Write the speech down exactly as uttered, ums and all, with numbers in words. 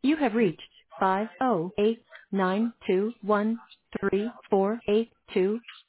You have reached five zero eight nine two one three four eight two.